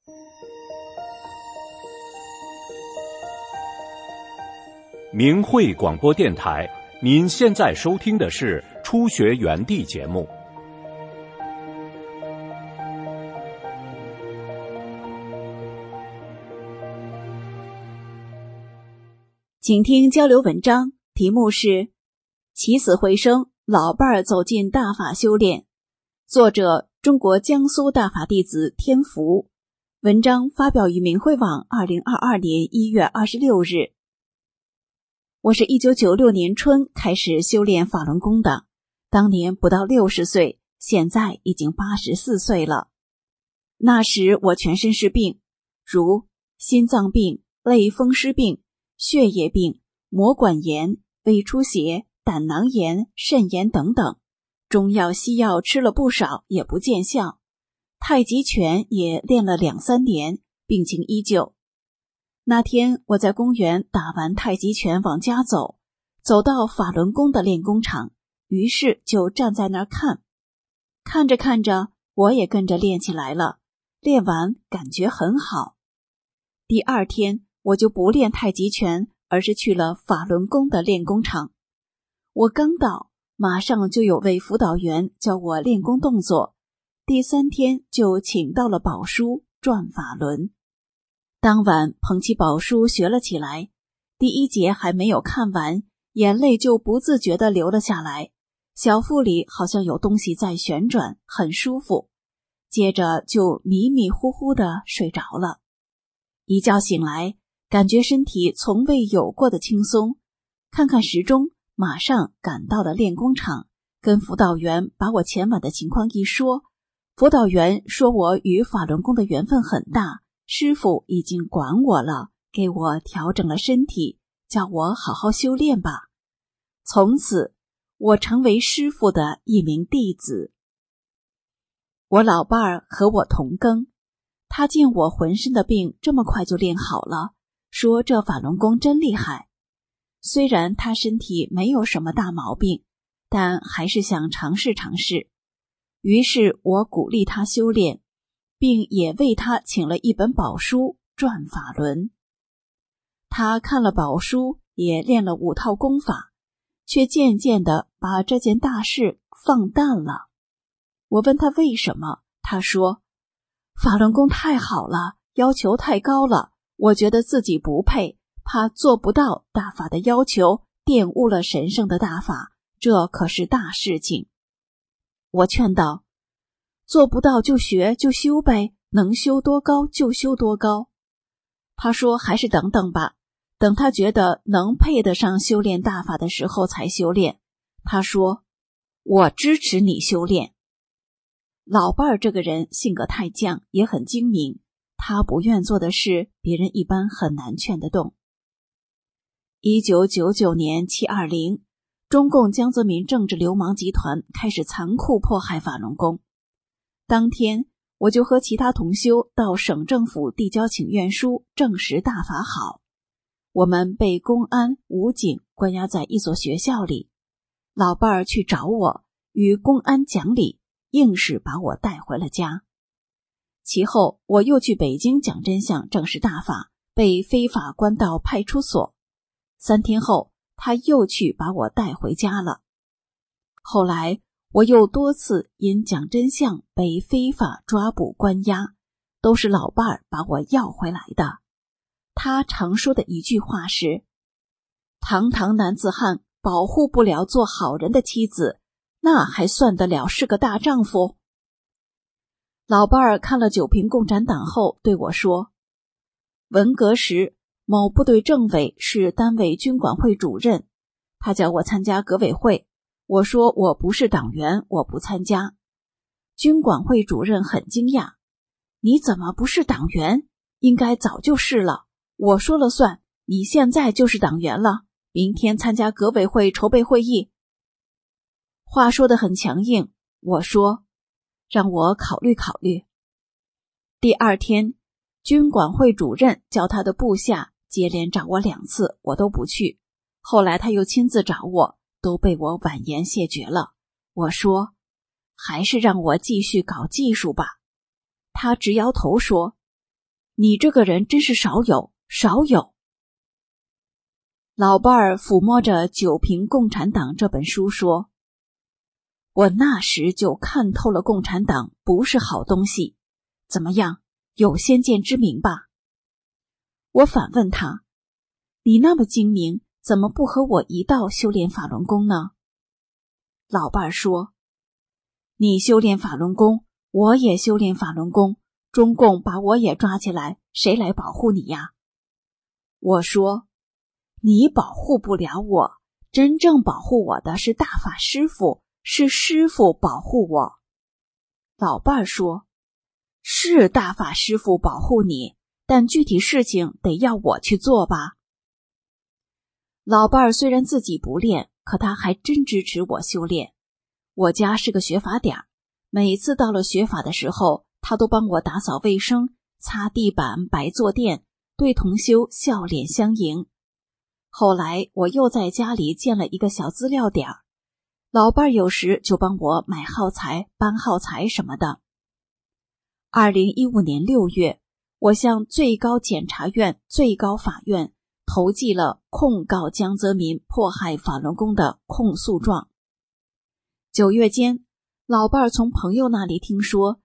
明慧广播电台，您现在收听的是初学园地节目。 请听交流文章，题目是起死回生，老伴儿走进大法修炼，作者中国江苏大法弟子天福，文章发表于明慧网2022年1月26日。我是1996年春开始修炼法轮功的，当年不到60岁，现在已经84岁了。那时我全身是病，如心脏病、类风湿病、血液病、膜管炎、胃出血、胆囊炎、肾炎等等，中药西药吃了不少也不见效，太极拳也练了2-3年，病情依旧。那天我在公园打完太极拳往家走，走到法轮功的练功场，于是就站在那儿看着看着，我也跟着练起来了，练完感觉很好。第二天我就不练太极拳，而是去了法轮功的练功场。我刚到，马上就有位辅导员教我练功动作，第3天就请到了宝书转法轮。当晚捧起宝书学了起来，第1节还没有看完，眼泪就不自觉地流了下来，小腹里好像有东西在旋转，很舒服，接着就迷迷糊糊地睡着了。一觉醒来，感觉身体从未有过的轻松，看看时钟，马上赶到了练功场，跟辅导员把我前晚的情况一说，辅导员说我与法轮功的缘分很大，师父已经管我了，给我调整了身体，叫我好好修炼吧。从此我成为师父的一名弟子。我老伴儿和我同庚，他见我浑身的病这么快就练好了，说这法轮功真厉害。虽然他身体没有什么大毛病，但还是想尝试尝试。于是我鼓励他修炼，并也为他请了一本宝书转法轮。他看了宝书，也练了5套功法，却渐渐地把这件大事放淡了。我问他为什么，他说法轮功太好了，要求太高了，我觉得自己不配，怕做不到大法的要求，玷污了神圣的大法，这可是大事情。我劝道，做不到就学就修呗，能修多高就修多高。他说还是等等吧，等他觉得能配得上修炼大法的时候才修炼。他说我支持你修炼。老伴儿这个人性格太犟，也很精明，他不愿做的事，别人一般很难劝得动。1999年720，中共江泽民政治流氓集团开始残酷迫害法轮功。当天我就和其他同修到省政府递交请愿书，证实大法好。我们被公安、武警关押在一所学校里，老伴儿去找我，与公安讲理，硬是把我带回了家。其后我又去北京讲真相，证实大法，被非法关到派出所。3天后，他又去把我带回家了。后来我又多次因讲真相被非法抓捕关押，都是老伴儿把我要回来的。他常说的一句话是，堂堂男子汉保护不了做好人的妻子，那还算得了是个大丈夫？老伴儿看了9评共产党后对我说，文革时某部队政委是单位军管会主任，他叫我参加革委会，我说我不是党员，我不参加。军管会主任很惊讶，你怎么不是党员？应该早就是了，我说了算，你现在就是党员了，明天参加革委会筹备会议。话说得很强硬，我说让我考虑考虑。第2天，军管会主任叫他的部下接连找我2次，我都不去。后来他又亲自找我，都被我婉言谢绝了。我说还是让我继续搞技术吧。他直摇头说， 你这个人真是少有，少有。老伴儿抚摸着《九评共产党》这本书说，我那时就看透了共产党不是好东西，怎么样，有先见之明吧？我反问他，你那么精明，怎么不和我一道修炼法轮功呢？老伴儿说，你修炼法轮功，我也修炼法轮功，中共把我也抓起来，谁来保护你呀？我说，你保护不了我，真正保护我的是大法师父，是师父保护我。老伴儿说，是大法师父保护你，但具体事情得要我去做吧。老伴儿虽然自己不练，可他还真支持我修炼。我家是个学法点儿，每次到了学法的时候，他都帮我打扫卫生，擦地板，摆坐垫，对同修笑脸相迎。后来我又在家里建了一个小资料点儿，老伴儿有时就帮我买耗材、搬耗材什么的。2015年6月，我向最高检察院、最高法院投寄了控告江泽民迫害法轮功的控诉状。9月间，老伴儿从朋友那里听说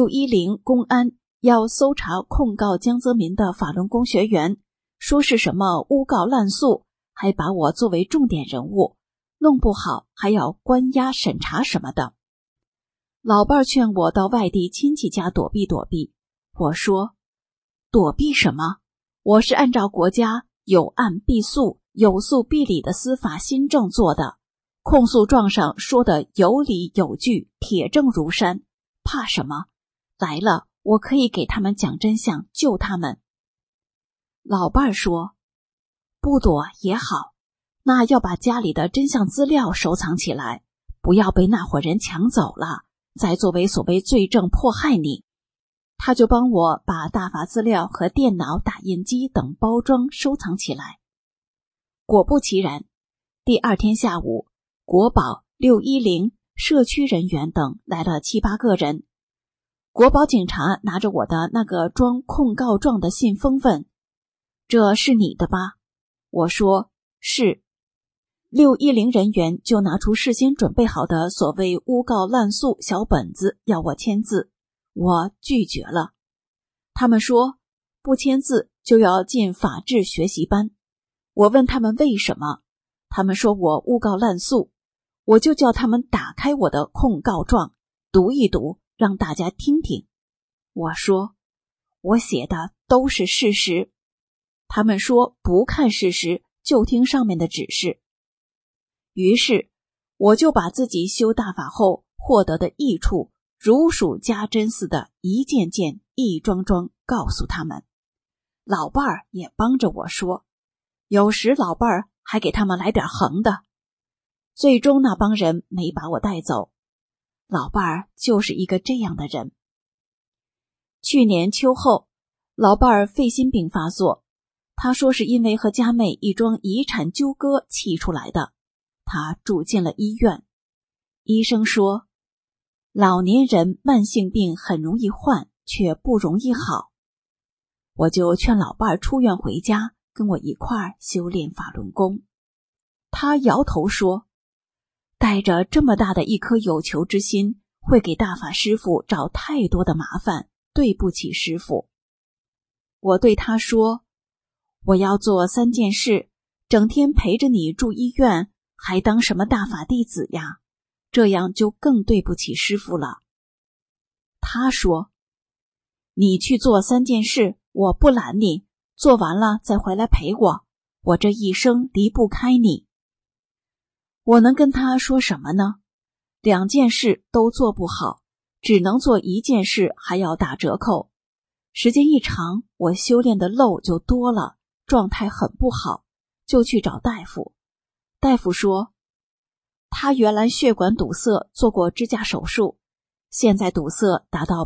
610公安要搜查控告江泽民的法轮功学员，说是什么诬告滥诉，还把我作为重点人物，弄不好还要关押审查什么的。老伴儿劝我到外地亲戚家躲避躲避，我说，躲避什么？我是按照国家有案必诉、有诉必理的司法新政做的，控诉状上说的有理有据，铁证如山，怕什么？来了，我可以给他们讲真相，救他们。老伴儿说，不躲也好，那要把家里的真相资料收藏起来，不要被那伙人抢走了，再作为所谓罪证迫害你。他就帮我把大法资料和电脑、打印机等包装收藏起来。果不其然，第二天下午，国保、610社区人员等来了7、8个人。国保警察拿着我的那个装控告状的信封问，这是你的吧？我说是。610人员就拿出事先准备好的所谓诬告滥诉小本子要我签字，我拒绝了。他们说不签字就要进法治学习班。我问他们为什么，他们说我诬告滥诉，我就叫他们打开我的控告状读一读，让大家听听。我说我写的都是事实。他们说不看事实，就听上面的指示。于是我就把自己修大法后获得的益处如数家珍似的一件件一桩桩告诉他们。老伴儿也帮着我说，有时老伴儿还给他们来点横的。最终那帮人没把我带走。老伴儿就是一个这样的人。去年秋后，老伴儿肺心病发作，他说是因为和家妹一桩遗产纠葛气出来的，他住进了医院。医生说，老年人慢性病很容易患，却不容易好。我就劝老伴儿出院回家，跟我一块儿修炼法轮功。他摇头说，带着这么大的一颗有求之心，会给大法师父找太多的麻烦，对不起师父。我对他说，我要做3件事，整天陪着你住医院，还当什么大法弟子呀？这样就更对不起师父了。他说，你去做3件事，我不拦你，做完了再回来陪我，我这一生离不开你。我能跟他说什么呢？2件事都做不好，只能做1件事，还要打折扣。时间一长，我修炼的漏就多了，状态很不好，就去找大夫。大夫说，他原来血管堵塞，做过支架手术，现在堵塞达到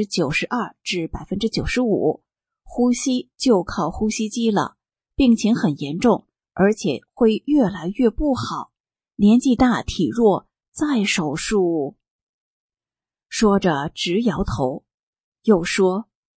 92%至95%，呼吸就靠呼吸机了，病情很严重，而且会越来越不好，年纪大体弱，再手术。说着直摇头，又说，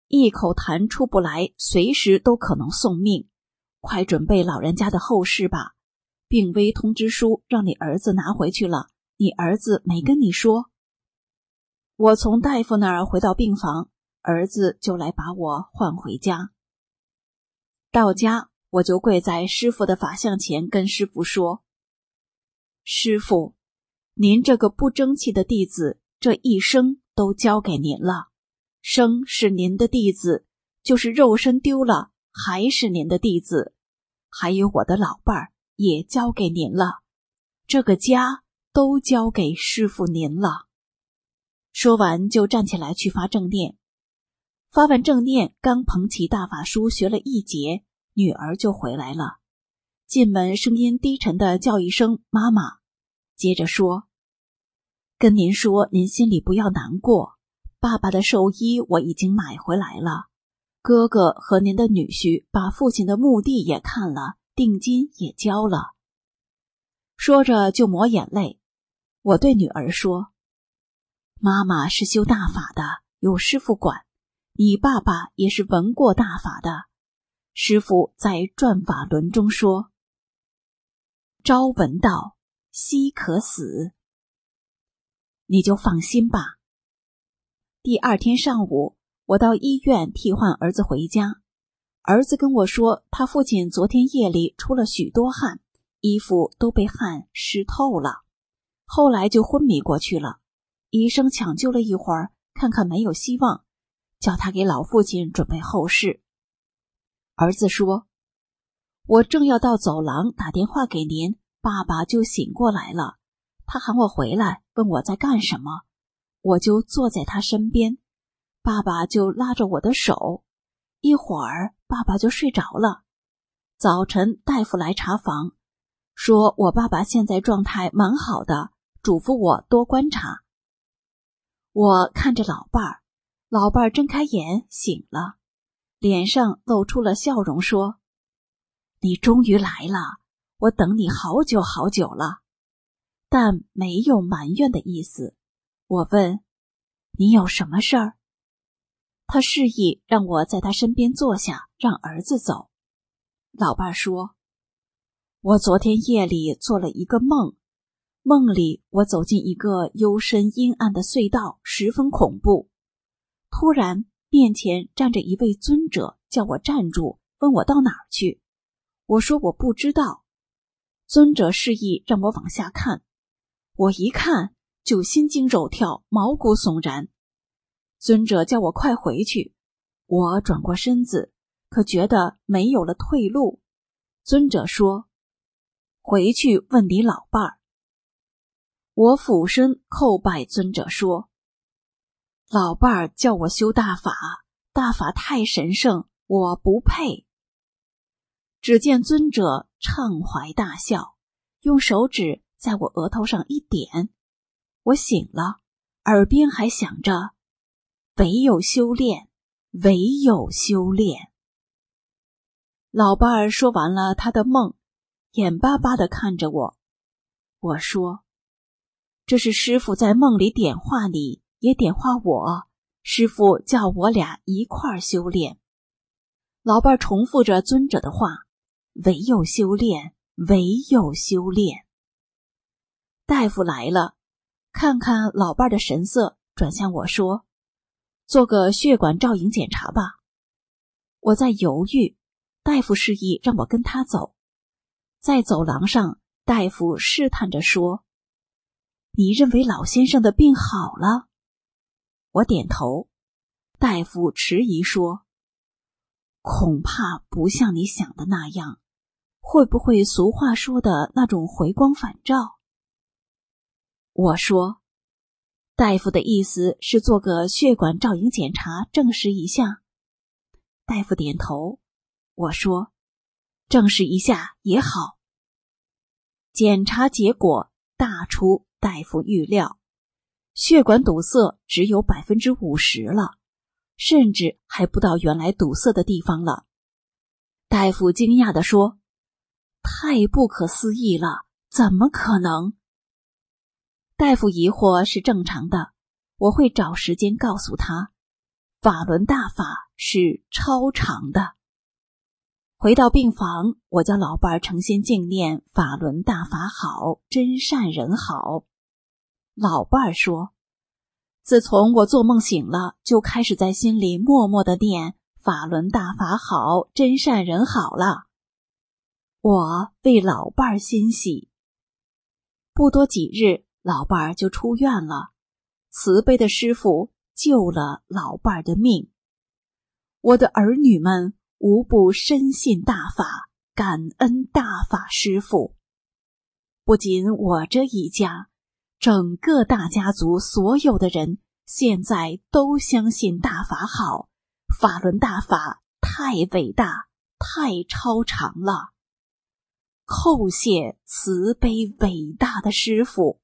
一口痰出不来，随时都可能送命，快准备老人家的后事吧。病危通知书让你儿子拿回去了，你儿子没跟你说？我从大夫那儿回到病房，儿子就来把我换回家。到家，我就跪在师父的法像前跟师父说：师父，您这个不争气的弟子，这一生都交给您了。生是您的弟子，就是肉身丢了，还是您的弟子。还有我的老伴儿也交给您了，这个家都交给师父您了。说完就站起来去发正念。发完正念，刚捧起大法书学了一节，女儿就回来了。进门声音低沉地叫一声妈妈，接着说：跟您说，您心里不要难过，爸爸的寿衣我已经买回来了，哥哥和您的女婿把父亲的墓地也看了，定金也交了。说着就抹眼泪。我对女儿说：妈妈是修大法的，有师父管，你爸爸也是闻过大法的。师父在转法轮中说：朝闻道，夕可死。你就放心吧。第二天上午，我到医院替换儿子回家。儿子跟我说，他父亲昨天夜里出了许多汗，衣服都被汗湿透了，后来就昏迷过去了。医生抢救了一会儿，看看没有希望，叫他给老父亲准备后事。儿子说：我正要到走廊打电话给您，爸爸就醒过来了，他喊我回来，问我在干什么，我就坐在他身边，爸爸就拉着我的手，一会儿爸爸就睡着了。早晨大夫来查房，说我爸爸现在状态蛮好的，嘱咐我多观察。我看着老伴儿，老伴儿睁开眼醒了，脸上露出了笑容，说：你终于来了，我等你好久好久了。但没有埋怨的意思。我问：你有什么事儿？他示意让我在他身边坐下，让儿子走。老伴说：我昨天夜里做了一个梦，梦里我走进一个幽深阴暗的隧道，十分恐怖。突然面前站着一位尊者，叫我站住，问我到哪儿去。我说我不知道。尊者示意让我往下看，我一看就心惊肉跳，毛骨悚然。尊者叫我快回去，我转过身子，可觉得没有了退路。尊者说：回去问你老伴儿。我俯身叩拜尊者说：老伴儿叫我修大法，大法太神圣，我不配。只见尊者畅怀大笑，用手指在我额头上一点。我醒了，耳边还响着：唯有修炼，唯有修炼。老伴儿说完了他的梦，眼巴巴地看着我。我说：这是师父在梦里点化你，也点化我，师父叫我俩一块儿修炼。老伴儿重复着尊者的话：唯有修炼，唯有修炼。大夫来了，看看老伴儿的神色，转向我说：做个血管照影检查吧。我在犹豫，大夫示意让我跟他走。在走廊上，大夫试探着说：你认为老先生的病好了？我点头。大夫迟疑说：恐怕不像你想的那样，会不会俗话说的那种回光返照？我说：大夫的意思是做个血管照影检查，证实一下。大夫点头。我说：证实一下也好。检查结果大出大夫预料，血管堵塞只有 50% 了，甚至还不到原来堵塞的地方了。大夫惊讶地说：太不可思议了，怎么可能？大夫疑惑是正常的，我会找时间告诉他，法轮大法是超常的。回到病房，我叫老伴儿诚心敬念法轮大法好，真善人好。老伴儿说，自从我做梦醒了，就开始在心里默默地念法轮大法好，真善人好了。我为老伴儿欣喜。不多几日，老伴儿就出院了，慈悲的师父救了老伴儿的命。我的儿女们无不深信大法，感恩大法师父。不仅我这一家，整个大家族所有的人现在都相信大法好，法轮大法太伟大，太超常了。叩谢慈悲伟大的师父。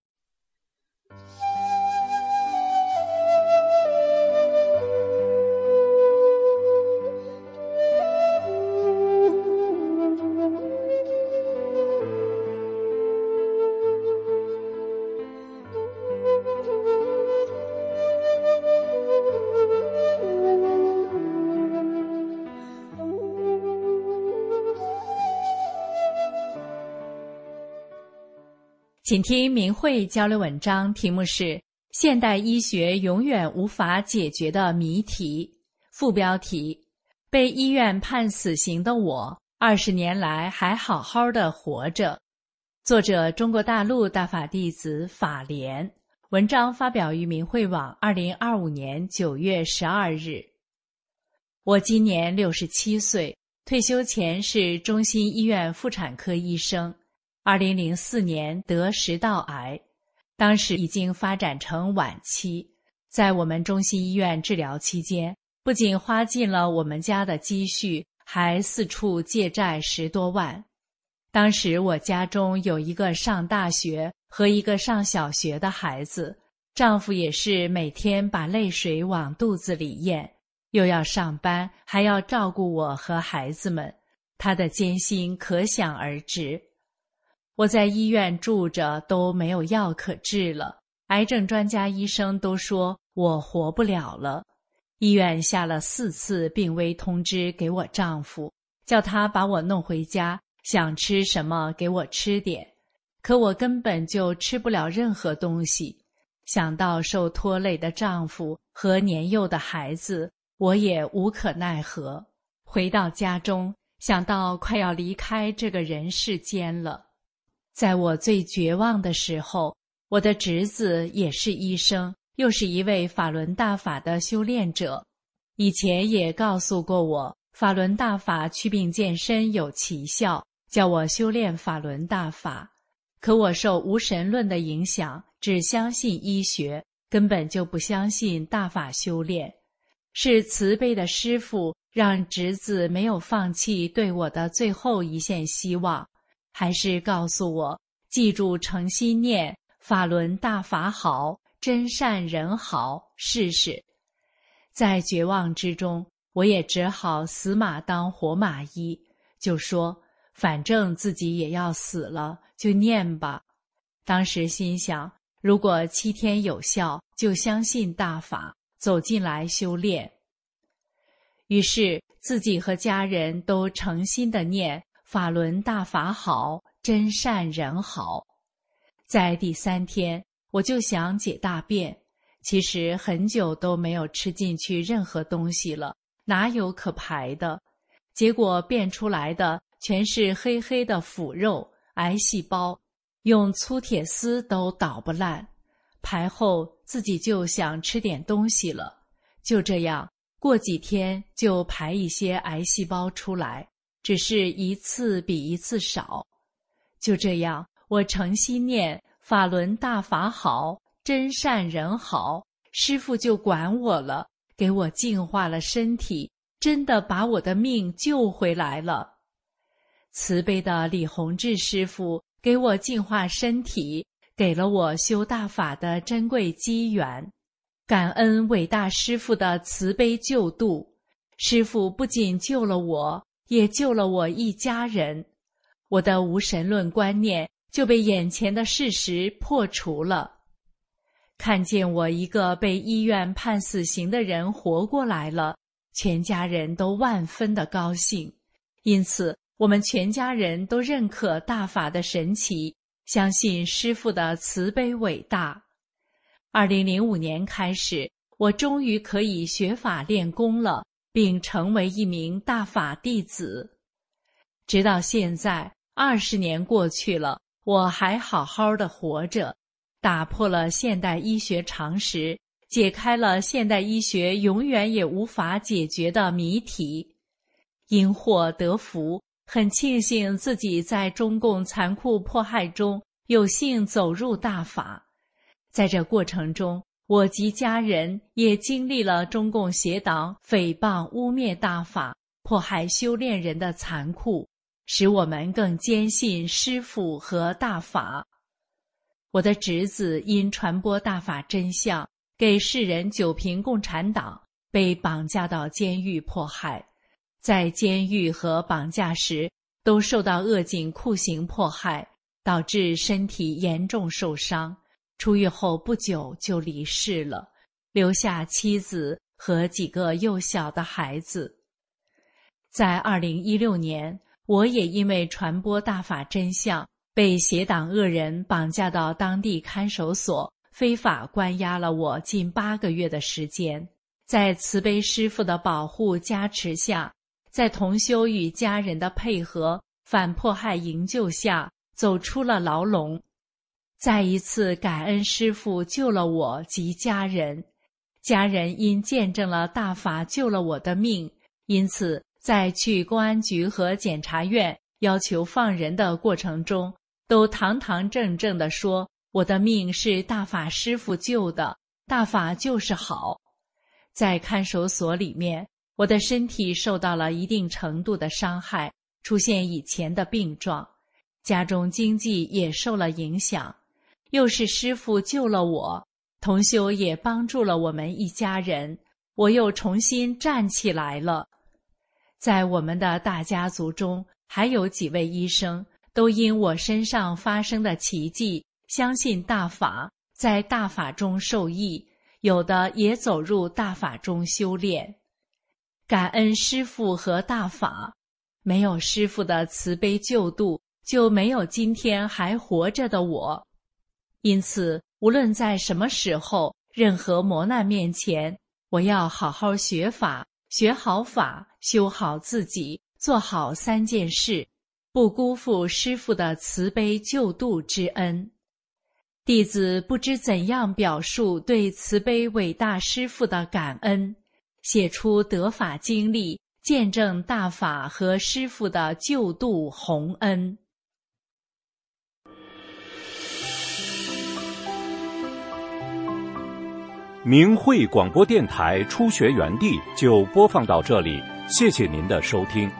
请听明慧交流文章，题目是现代医学永远无法解决的谜题。副标题：被医院判死刑的我，20年来还好好的活着。作者：中国大陆大法弟子法莲。文章发表于明慧网2025年9月12日。我今年67岁，退休前是中心医院妇产科医生。2004年得食道癌，当时已经发展成晚期。在我们中心医院治疗期间，不仅花尽了我们家的积蓄，还四处借债10多万。当时我家中有一个上大学和一个上小学的孩子，丈夫也是每天把泪水往肚子里咽，又要上班，还要照顾我和孩子们，他的艰辛可想而知。我在医院住着都没有药可治了，癌症专家医生都说我活不了了。医院下了4次病危通知给我丈夫，叫他把我弄回家，想吃什么给我吃点。可我根本就吃不了任何东西。想到受拖累的丈夫和年幼的孩子，我也无可奈何。回到家中，想到快要离开这个人世间了。在我最绝望的时候，我的侄子也是医生，又是一位法轮大法的修炼者，以前也告诉过我法轮大法祛病健身有奇效，叫我修炼法轮大法。可我受无神论的影响，只相信医学，根本就不相信大法修炼。是慈悲的师父让侄子没有放弃对我的最后一线希望，还是告诉我记住诚心念法轮大法好，真善人好，试试。在绝望之中，我也只好死马当活马医，就说反正自己也要死了，就念吧。当时心想，如果7天有效，就相信大法，走进来修炼。于是自己和家人都诚心地念法轮大法好，真善人好。在第3天，我就想解大便，其实很久都没有吃进去任何东西了，哪有可排的？结果便出来的全是黑黑的腐肉、癌细胞，用粗铁丝都捣不烂。排后自己就想吃点东西了，就这样过几天就排一些癌细胞出来，只是一次比一次少。就这样，我诚心念法轮大法好，真善人好，师父就管我了，给我净化了身体，真的把我的命救回来了。慈悲的李洪志师父给我净化身体，给了我修大法的珍贵机缘。感恩伟大师父的慈悲救度，师父不仅救了我，也救了我一家人。我的无神论观念就被眼前的事实破除了。看见我一个被医院判死刑的人活过来了， 全家人都万分的高兴。因此，我们全家人都认可大法的神奇，相信师父的慈悲伟大。2005年开始，我终于可以学法练功了，并成为一名大法弟子。直到现在，20年过去了，我还好好的活着，打破了现代医学常识，解开了现代医学永远也无法解决的谜题。因祸得福，很庆幸自己在中共残酷迫害中有幸走入大法。在这过程中，我及家人也经历了中共邪党诽谤污蔑大法、迫害修炼人的残酷，使我们更坚信师父和大法。我的侄子因传播大法真相，给世人九评共产党，被绑架到监狱迫害。在监狱和绑架时，都受到扼颈酷刑迫害，导致身体严重受伤。出狱后不久就离世了，留下妻子和几个幼小的孩子。在2016年，我也因为传播大法真相，被邪党恶人绑架到当地看守所，非法关押了我近8个月的时间。在慈悲师父的保护加持下，在同修与家人的配合、反迫害营救下，走出了牢笼。再一次感恩师父救了我及家人，家人因见证了大法救了我的命，因此在去公安局和检察院要求放人的过程中，都堂堂正正地说我的命是大法师父救的，大法就是好。在看守所里面，我的身体受到了一定程度的伤害，出现以前的病状，家中经济也受了影响。又是师父救了我，同修也帮助了我们一家人，我又重新站起来了。在我们的大家族中，还有几位医生都因我身上发生的奇迹，相信大法，在大法中受益，有的也走入大法中修炼。感恩师父和大法，没有师父的慈悲救度，就没有今天还活着的我。因此，无论在什么时候，任何磨难面前，我要好好学法，学好法，修好自己，做好3件事，不辜负师父的慈悲救度之恩。弟子不知怎样表述对慈悲伟大师父的感恩，写出得法经历，见证大法和师父的救度洪恩。 明慧广播电台初学园地就播放到这里，谢谢您的收听。